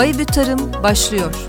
Bayibü Tarım başlıyor.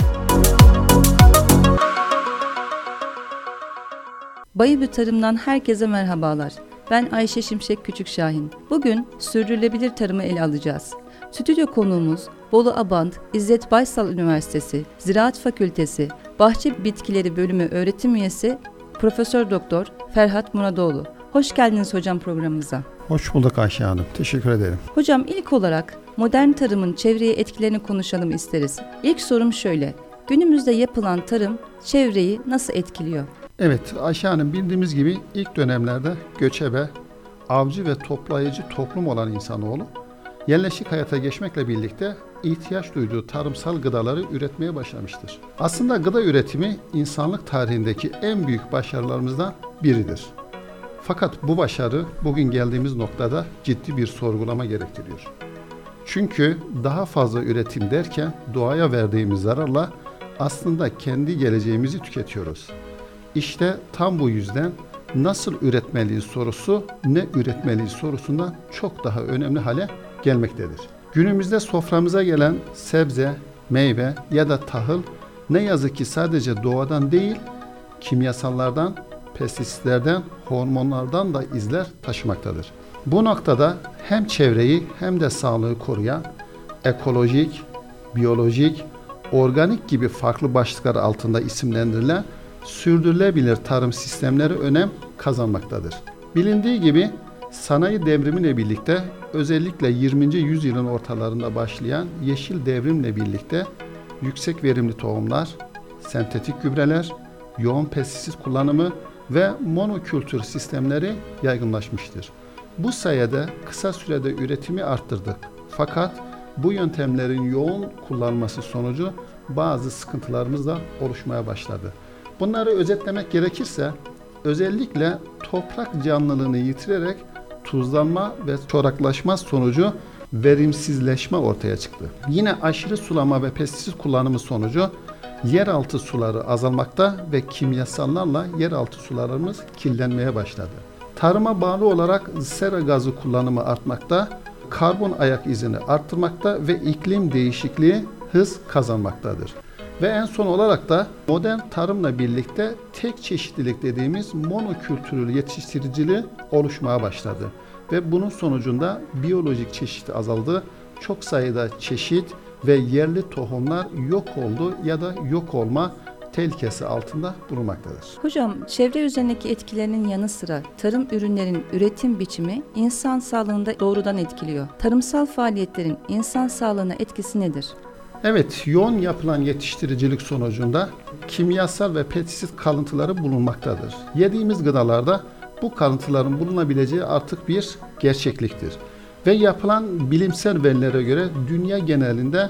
Bayibü Tarım'dan herkese merhabalar. Ben Ayşe Şimşek Küçükşahin. Bugün sürdürülebilir tarımı ele alacağız. Stüdyo konuğumuz Bolu Abant İzzet Baysal Üniversitesi Ziraat Fakültesi Bahçe Bitkileri Bölümü öğretim üyesi Profesör Doktor Ferhat Muradoğlu. Hoş geldiniz hocam programımıza. Hoş bulduk Ayşe Hanım. Teşekkür ederim. Hocam ilk olarak modern tarımın çevreye etkilerini konuşalım isteriz. İlk sorum şöyle. Günümüzde yapılan tarım çevreyi nasıl etkiliyor? Evet Ayşe Hanım, bildiğimiz gibi ilk dönemlerde göçebe, avcı ve toplayıcı toplum olan insanoğlu yerleşik hayata geçmekle birlikte ihtiyaç duyduğu tarımsal gıdaları üretmeye başlamıştır. Aslında gıda üretimi insanlık tarihindeki en büyük başarılarımızdan biridir. Fakat bu başarı bugün geldiğimiz noktada ciddi bir sorgulama gerektiriyor. Çünkü daha fazla üretim derken doğaya verdiğimiz zararla aslında kendi geleceğimizi tüketiyoruz. İşte tam bu yüzden nasıl üretmeliyiz sorusu ne üretmeliyiz sorusundan çok daha önemli hale gelmektedir. Günümüzde soframıza gelen sebze, meyve ya da tahıl ne yazık ki sadece doğadan değil, kimyasallardan, pestisitlerden, hormonlardan da izler taşımaktadır. Bu noktada hem çevreyi hem de sağlığı koruyan ekolojik, biyolojik, organik gibi farklı başlıklar altında isimlendirilen sürdürülebilir tarım sistemleri önem kazanmaktadır. Bilindiği gibi sanayi devrimiyle birlikte özellikle 20. yüzyılın ortalarında başlayan yeşil devrimle birlikte yüksek verimli tohumlar, sentetik gübreler, yoğun pestisit kullanımı ve monokültür sistemleri yaygınlaşmıştır. Bu sayede kısa sürede üretimi arttırdık. Fakat bu yöntemlerin yoğun kullanılması sonucu bazı sıkıntılarımız da oluşmaya başladı. Bunları özetlemek gerekirse özellikle toprak canlılığını yitirerek tuzlanma ve çoraklaşma sonucu verimsizleşme ortaya çıktı. Yine aşırı sulama ve pestisit kullanımı sonucu yeraltı suları azalmakta ve kimyasallarla yeraltı sularımız kirlenmeye başladı. Tarıma bağlı olarak sera gazı kullanımı artmakta, karbon ayak izini arttırmakta ve iklim değişikliği hız kazanmaktadır. Ve en son olarak da modern tarımla birlikte tek çeşitlilik dediğimiz monokültürel yetiştiriciliği oluşmaya başladı. Ve bunun sonucunda biyolojik çeşit azaldı, çok sayıda çeşit ve yerli tohumlar yok oldu ya da yok olma tehlikesi altında bulunmaktadır. Hocam çevre üzerindeki etkilerinin yanı sıra tarım ürünlerinin üretim biçimi insan sağlığında doğrudan etkiliyor. Tarımsal faaliyetlerin insan sağlığına etkisi nedir? Evet, yoğun yapılan yetiştiricilik sonucunda kimyasal ve pestisit kalıntıları bulunmaktadır. Yediğimiz gıdalarda bu kalıntıların bulunabileceği artık bir gerçekliktir. Ve yapılan bilimsel verilere göre dünya genelinde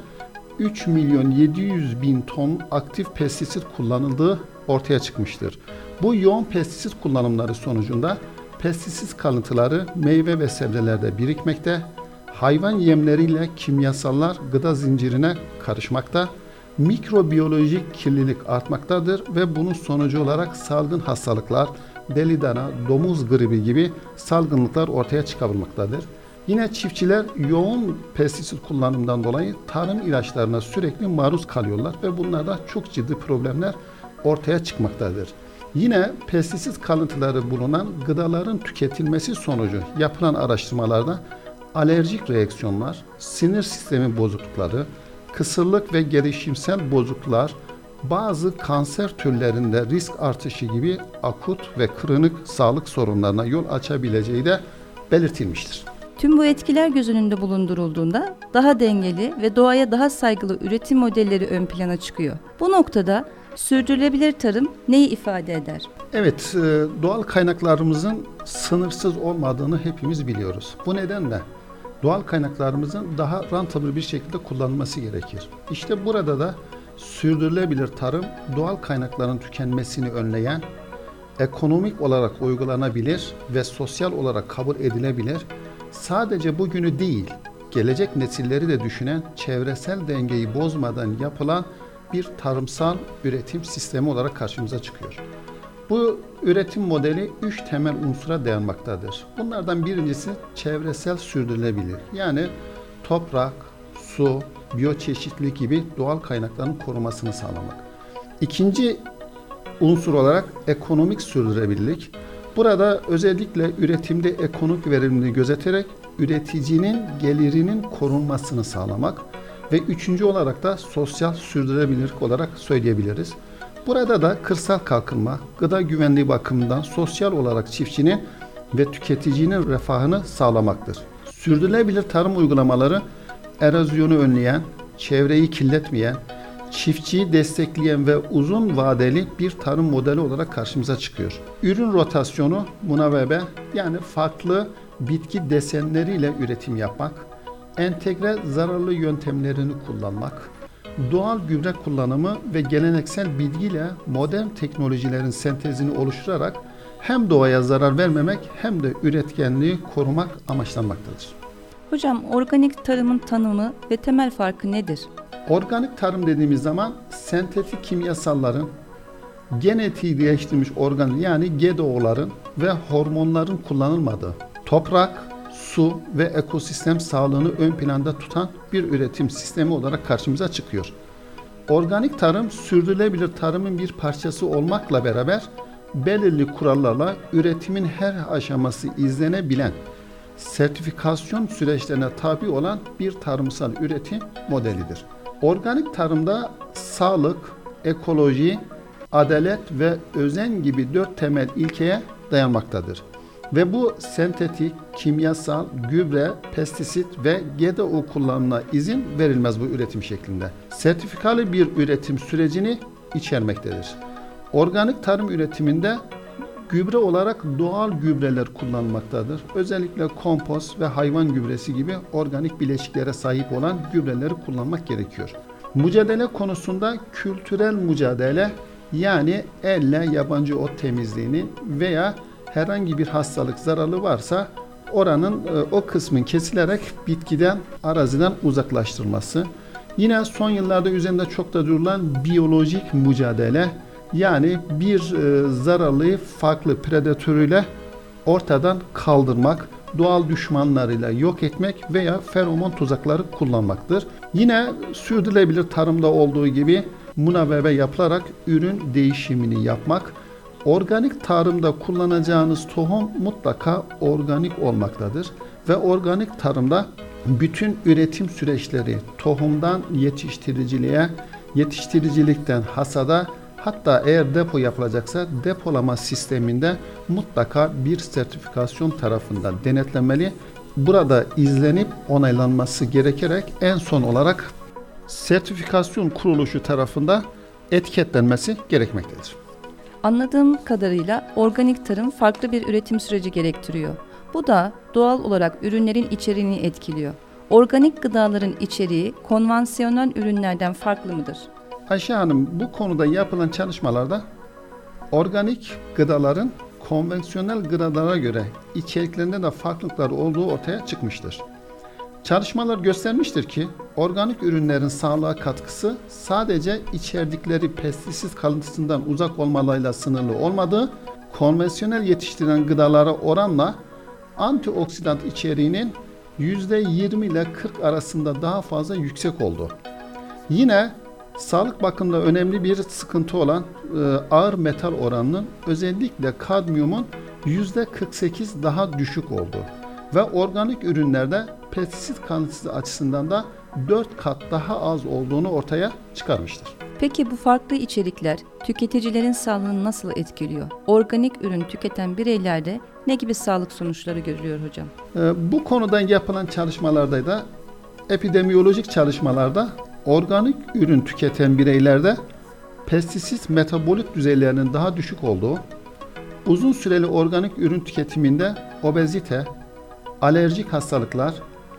3.700.000 ton aktif pestisit kullanıldığı ortaya çıkmıştır. Bu yoğun pestisit kullanımları sonucunda pestisit kalıntıları meyve ve sebzelerde birikmekte, hayvan yemleriyle kimyasallar gıda zincirine karışmakta, mikrobiyolojik kirlilik artmaktadır ve bunun sonucu olarak salgın hastalıklar, deli dana, domuz gribi gibi salgınlıklar ortaya çıkabilmektedir. Yine çiftçiler yoğun pestisit kullanımından dolayı tarım ilaçlarına sürekli maruz kalıyorlar ve bunlarda çok ciddi problemler ortaya çıkmaktadır. Yine pestisit kalıntıları bulunan gıdaların tüketilmesi sonucu yapılan araştırmalarda alerjik reaksiyonlar, sinir sistemi bozuklukları, kısırlık ve gelişimsel bozukluklar, bazı kanser türlerinde risk artışı gibi akut ve kronik sağlık sorunlarına yol açabileceği de belirtilmiştir. Tüm bu etkiler göz önünde bulundurulduğunda daha dengeli ve doğaya daha saygılı üretim modelleri ön plana çıkıyor. Bu noktada sürdürülebilir tarım neyi ifade eder? Evet, doğal kaynaklarımızın sınırsız olmadığını hepimiz biliyoruz. Bu nedenle doğal kaynaklarımızın daha rentable bir şekilde kullanılması gerekir. İşte burada da sürdürülebilir tarım doğal kaynakların tükenmesini önleyen, ekonomik olarak uygulanabilir ve sosyal olarak kabul edilebilir, sadece bugünü değil, gelecek nesilleri de düşünen, çevresel dengeyi bozmadan yapılan bir tarımsal üretim sistemi olarak karşımıza çıkıyor. Bu üretim modeli 3 temel unsura dayanmaktadır. Bunlardan birincisi çevresel sürdürülebilir. Yani toprak, su, biyoçeşitlilik gibi doğal kaynakların korunmasını sağlamak. İkinci unsur olarak ekonomik sürdürülebilirlik. Burada özellikle üretimde ekonomik verimliliği gözeterek üreticinin gelirinin korunmasını sağlamak ve üçüncü olarak da sosyal sürdürülebilirlik olarak söyleyebiliriz. Burada da kırsal kalkınma, gıda güvenliği bakımından sosyal olarak çiftçinin ve tüketicinin refahını sağlamaktır. Sürdürülebilir tarım uygulamaları erozyonu önleyen, çevreyi kirletmeyen, çiftçiyi destekleyen ve uzun vadeli bir tarım modeli olarak karşımıza çıkıyor. Ürün rotasyonu, munavebe yani farklı bitki desenleriyle üretim yapmak, entegre zararlı yöntemlerini kullanmak, doğal gübre kullanımı ve geleneksel bilgiyle modern teknolojilerin sentezini oluşturarak hem doğaya zarar vermemek hem de üretkenliği korumak amaçlanmaktadır. Hocam, organik tarımın tanımı ve temel farkı nedir? Organik tarım dediğimiz zaman sentetik kimyasalların, genetiği değiştirilmiş organ yani GDO'ların ve hormonların kullanılmadığı, toprak, su ve ekosistem sağlığını ön planda tutan bir üretim sistemi olarak karşımıza çıkıyor. Organik tarım, sürdürülebilir tarımın bir parçası olmakla beraber belirli kurallarla üretimin her aşaması izlenebilen, sertifikasyon süreçlerine tabi olan bir tarımsal üretim modelidir. Organik tarımda sağlık, ekoloji, adalet ve özen gibi 4 temel ilkeye dayanmaktadır. Ve bu sentetik, kimyasal, gübre, pestisit ve GDO kullanımına izin verilmez bu üretim şeklinde. Sertifikalı bir üretim sürecini içermektedir. Organik tarım üretiminde gübre olarak doğal gübreler kullanılmaktadır. Özellikle kompost ve hayvan gübresi gibi organik bileşiklere sahip olan gübreleri kullanmak gerekiyor. Mücadele konusunda kültürel mücadele yani elle yabancı ot temizliğini veya herhangi bir hastalık zararı varsa oranın o kısmın kesilerek bitkiden, araziden uzaklaştırılması. Yine son yıllarda üzerinde çok da durulan biyolojik mücadele yani bir zararlıyı farklı predatörüyle ortadan kaldırmak, doğal düşmanlarıyla yok etmek veya feromon tuzakları kullanmaktır. Yine sürdürülebilir tarımda olduğu gibi munavebe yapılarak ürün değişimini yapmak. Organik tarımda kullanacağınız tohum mutlaka organik olmaktadır ve organik tarımda bütün üretim süreçleri tohumdan yetiştiriciliğe, yetiştiricilikten hasada, hatta eğer depo yapılacaksa depolama sisteminde mutlaka bir sertifikasyon tarafından denetlenmeli. Burada izlenip onaylanması gerekerek en son olarak sertifikasyon kuruluşu tarafından etiketlenmesi gerekmektedir. Anladığım kadarıyla organik tarım farklı bir üretim süreci gerektiriyor. Bu da doğal olarak ürünlerin içeriğini etkiliyor. Organik gıdaların içeriği konvansiyonel ürünlerden farklı mıdır? Ayşe Hanım, bu konuda yapılan çalışmalarda organik gıdaların konvansiyonel gıdalara göre içeriklerinde de farklılıklar olduğu ortaya çıkmıştır. Çalışmalar göstermiştir ki organik ürünlerin sağlığa katkısı sadece içerdikleri pestisit kalıntısından uzak olmalarıyla sınırlı olmadığı, konvansiyonel yetiştirilen gıdalara oranla antioksidant içeriğinin %20 ile 40 arasında daha fazla yüksek oldu. Yine sağlık bakımında önemli bir sıkıntı olan ağır metal oranının özellikle kadmiyumun %48 daha düşük oldu. Ve organik ürünlerde pestisit kalıntısı açısından da 4 kat daha az olduğunu ortaya çıkarmıştır. Peki bu farklı içerikler tüketicilerin sağlığını nasıl etkiliyor? Organik ürün tüketen bireylerde ne gibi sağlık sonuçları görülüyor hocam? Bu konudan yapılan çalışmalarda da epidemiyolojik çalışmalarda organik ürün tüketen bireylerde pestisit metabolit düzeylerinin daha düşük olduğu, uzun süreli organik ürün tüketiminde obezite, alerjik hastalıklar,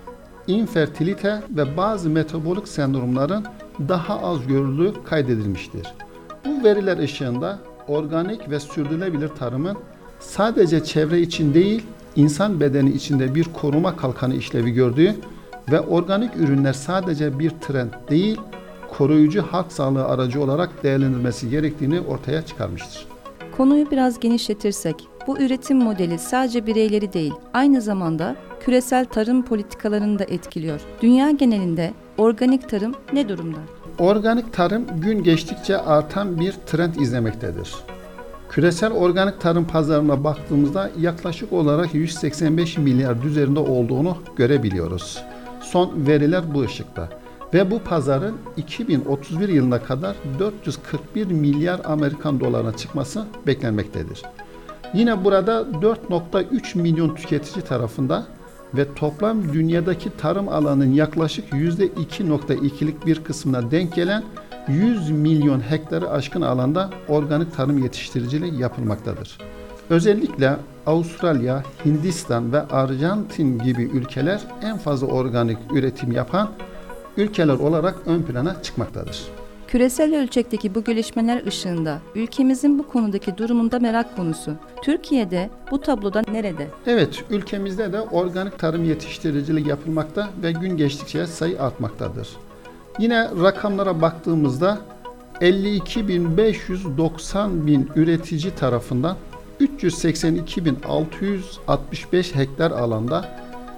infertilite ve bazı metabolik sendromların daha az görüldüğü kaydedilmiştir. Bu veriler ışığında organik ve sürdürülebilir tarımın sadece çevre için değil, insan bedeni içinde bir koruma kalkanı işlevi gördüğü ve organik ürünler sadece bir trend değil, koruyucu halk sağlığı aracı olarak değerlendirilmesi gerektiğini ortaya çıkarmıştır. Konuyu biraz genişletirsek, bu üretim modeli sadece bireyleri değil, aynı zamanda küresel tarım politikalarını da etkiliyor. Dünya genelinde Organik tarım ne durumda? Organik tarım gün geçtikçe artan bir trend izlemektedir. Küresel organik tarım pazarına baktığımızda yaklaşık olarak 185 milyar üzerinde olduğunu görebiliyoruz. Son veriler bu ışıkta. Ve bu pazarın 2031 yılına kadar 441 milyar Amerikan dolarına çıkması beklenmektedir. Yine burada 4,3 milyon tüketici tarafından ve toplam dünyadaki tarım alanının yaklaşık %2,2'lik bir kısmına denk gelen 100 milyon hektarı aşkın alanda organik tarım yetiştiriciliği yapılmaktadır. Özellikle Avustralya, Hindistan ve Arjantin gibi ülkeler en fazla organik üretim yapan ülkeler olarak ön plana çıkmaktadır. Küresel ölçekteki bu gelişmeler ışığında ülkemizin bu konudaki durumunda merak konusu. Türkiye'de bu tabloda nerede? Evet, ülkemizde de organik tarım yetiştiriciliği yapılmakta ve gün geçtikçe sayı artmaktadır. Yine rakamlara baktığımızda 52.590 üretici tarafından 382.665 hektar alanda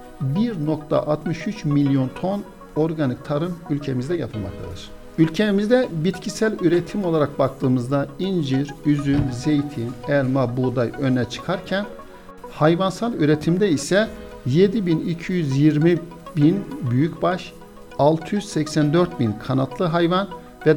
1,63 milyon ton organik tarım ülkemizde yapılmaktadır. Ülkemizde bitkisel üretim olarak baktığımızda incir, üzüm, zeytin, elma, buğday öne çıkarken hayvansal üretimde ise 7.220 büyükbaş, 684.000 kanatlı hayvan ve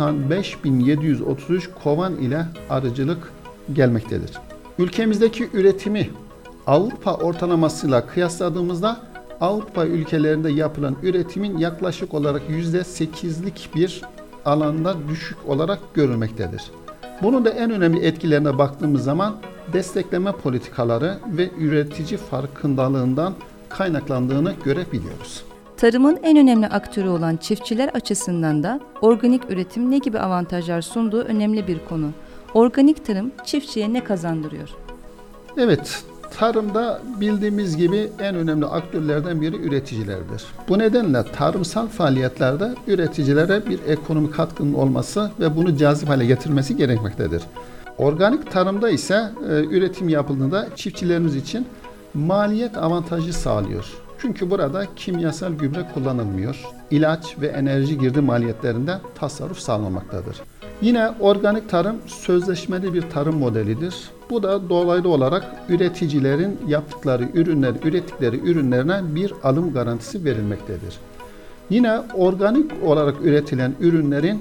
95.733 kovan ile arıcılık gelmektedir. Ülkemizdeki üretimi Avrupa ortalamasıyla kıyasladığımızda Avrupa ülkelerinde yapılan üretimin yaklaşık olarak %8'lik bir alanda düşük olarak görülmektedir. Bunun da en önemli etkilerine baktığımız zaman destekleme politikaları ve üretici farkındalığından kaynaklandığını görebiliyoruz. Tarımın en önemli aktörü olan çiftçiler açısından da organik üretim ne gibi avantajlar sunduğu önemli bir konu. Organik tarım çiftçiye ne kazandırıyor? Evet, tarımda bildiğimiz gibi en önemli aktörlerden biri üreticilerdir. Bu nedenle tarımsal faaliyetlerde üreticilere bir ekonomik katkının olması ve bunu cazip hale getirmesi gerekmektedir. Organik tarımda ise üretim yapıldığında çiftçilerimiz için maliyet avantajı sağlıyor. Çünkü burada kimyasal gübre kullanılmıyor. İlaç ve enerji girdi maliyetlerinde tasarruf sağlanmaktadır. Yine organik tarım sözleşmeli bir tarım modelidir. Bu da dolaylı olarak üreticilerin ürettikleri ürünlerine bir alım garantisi verilmektedir. Yine organik olarak üretilen ürünlerin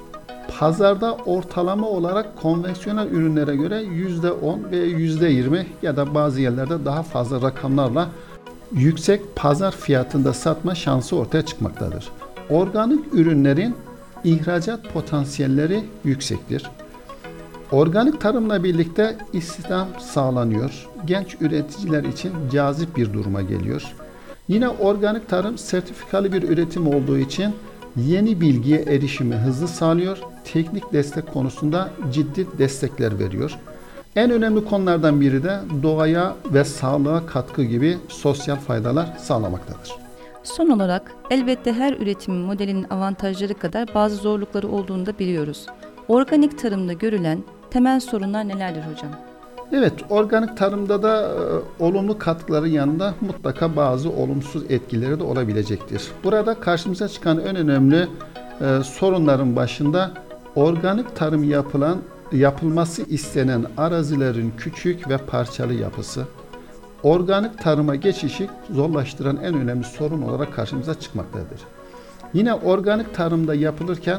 pazarda ortalama olarak konvansiyonel ürünlere göre %10 ve %20 ya da bazı yerlerde daha fazla rakamlarla yüksek pazar fiyatında satma şansı ortaya çıkmaktadır. Organik ürünlerin ihracat potansiyelleri yüksektir. Organik tarımla birlikte istihdam sağlanıyor. Genç üreticiler için cazip bir duruma geliyor. Yine organik tarım sertifikalı bir üretim olduğu için yeni bilgiye erişimi hızlı sağlıyor. Teknik destek konusunda ciddi destekler veriyor. En önemli konulardan biri de doğaya ve sağlığa katkı gibi sosyal faydalar sağlamaktadır. Son olarak elbette her üretim modelinin avantajları kadar bazı zorlukları olduğunu da biliyoruz. Organik tarımda görülen temel sorunlar nelerdir hocam? Evet, organik tarımda da olumlu katkıların yanında mutlaka bazı olumsuz etkileri de olabilecektir. Burada karşımıza çıkan en önemli sorunların başında organik tarım yapılması istenen arazilerin küçük ve parçalı yapısı, organik tarıma geçişi zorlaştıran en önemli sorun olarak karşımıza çıkmaktadır. Yine organik tarımda yapılırken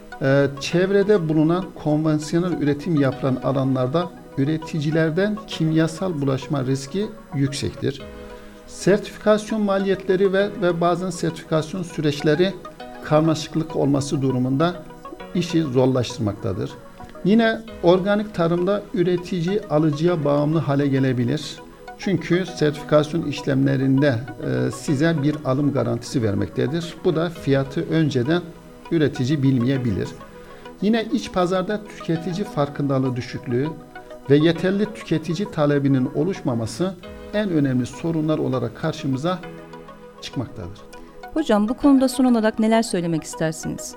çevrede bulunan konvansiyonel üretim yapılan alanlarda üreticilerden kimyasal bulaşma riski yüksektir. Sertifikasyon maliyetleri ve bazen sertifikasyon süreçleri karmaşıklık olması durumunda işi zorlaştırmaktadır. Yine organik tarımda üretici alıcıya bağımlı hale gelebilir. Çünkü sertifikasyon işlemlerinde size bir alım garantisi vermektedir. Bu da fiyatı önceden üretici bilmeyebilir. Yine iç pazarda tüketici farkındalığı düşüklüğü ve yeterli tüketici talebinin oluşmaması en önemli sorunlar olarak karşımıza çıkmaktadır. Hocam bu konuda son olarak neler söylemek istersiniz?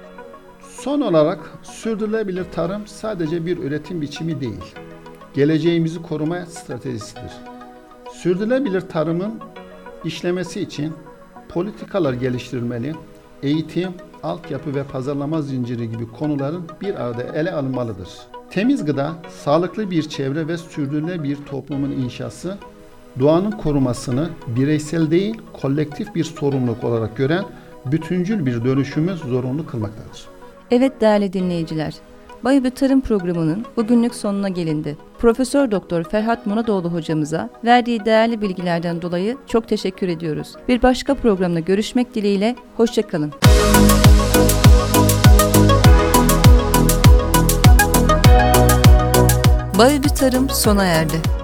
Son olarak sürdürülebilir tarım sadece bir üretim biçimi değil, geleceğimizi koruma stratejisidir. Sürdürülebilir tarımın işlemesi için politikalar geliştirilmeli, eğitim, altyapı ve pazarlama zinciri gibi konuların bir arada ele alınmalıdır. Temiz gıda, sağlıklı bir çevre ve sürdürülebilir bir toplumun inşası, doğanın korumasını bireysel değil, kolektif bir sorumluluk olarak gören bütüncül bir dönüşümü zorunlu kılmaktadır. Evet değerli dinleyiciler, Bayobü Tarım Programı'nın bugünlük sonuna gelindi. Profesör Doktor Ferhat Munadoğlu hocamıza verdiği değerli bilgilerden dolayı çok teşekkür ediyoruz. Bir başka programda görüşmek dileğiyle, hoşça kalın. Bayobü Tarım sona erdi.